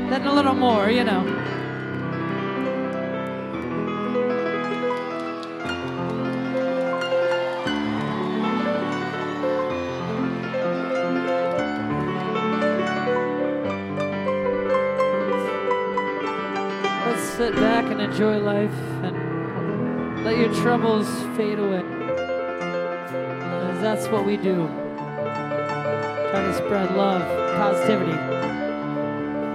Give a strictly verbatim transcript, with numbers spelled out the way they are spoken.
Then a little more, you know. Let's sit back and enjoy life and let your troubles fade away. Because that's what we do. Try to spread love, positivity.